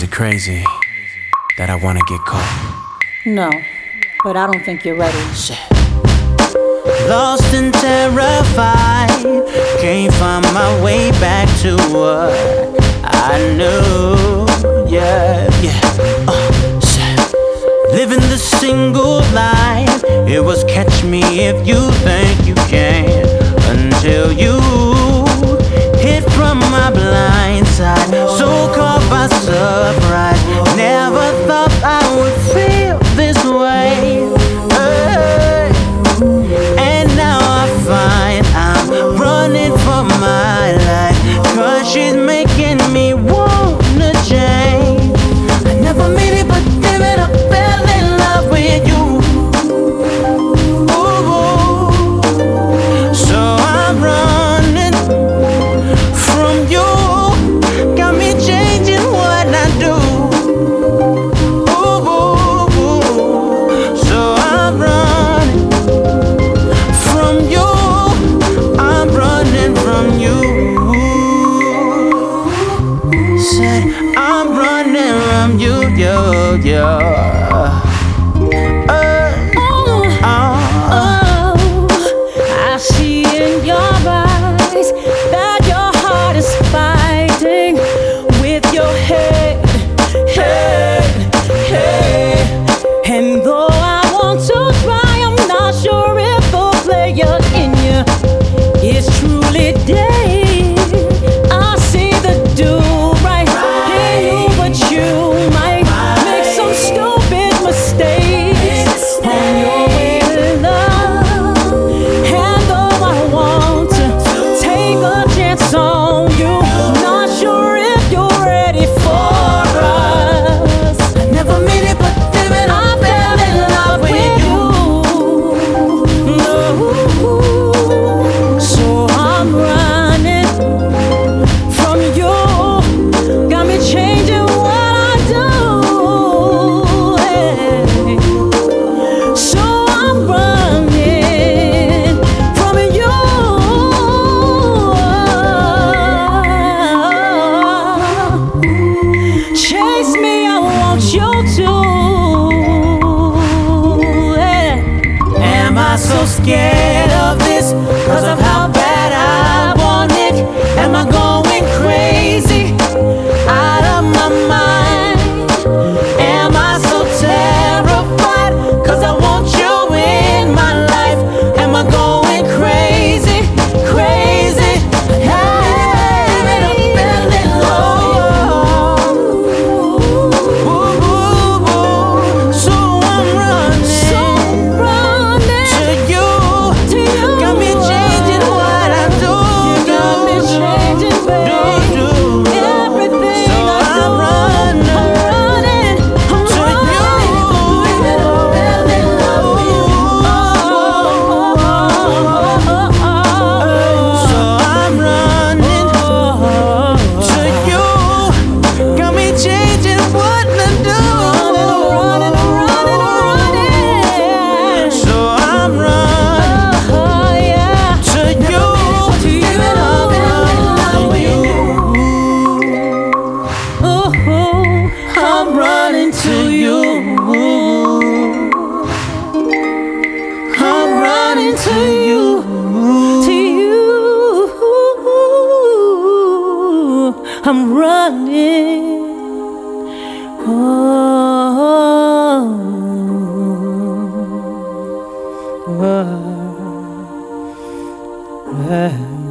it crazy that I wanna get caught? No, but I don't think you're ready. Shit. Lost and terrified, can't find my way back to what I knew. Yeah. Shit. Living the single life, it was catch me if you think you can, until you hit from my blind side. So caught by surprise, never thought I would feel this way. And now I find I'm running for my life, 'cause she's making me wanna change. I never made it, but damn it, I fell in love with you. Ooh. So I'm running from you, got me changing what I do. So I'm running from you, I'm running from you. Said I'm running from you, yo. I see in your eyes that your heart is fighting with your head. And though I want to try, I'm not sure if the player in you is truly dead. I see the do right in you, but you might make some stupid mistakes on your way to love. And though I want to take a chance on you, not sure if you're ready for us. I never made it, but damn it, I fell in love with you. No. So I'm running from you, got me changing what I do. So I'm running from you. Chase me, I want you to. Am I so scared of this 'cause of how bad I want it? Am I going crazy out of my mind? Am I so terrified 'cause I want you in my life? Am I going crazy? Hey, I fell in love. So I'm running to you. Got me changing what I do. Got me changing, baby. Everything So I do. I'm running I'm running to you. Fell in love with you. So I'm running to you. Got me changing what I do. Running. So I'm running to you. I'm running to you. I'm running to you. I'm running. Oh.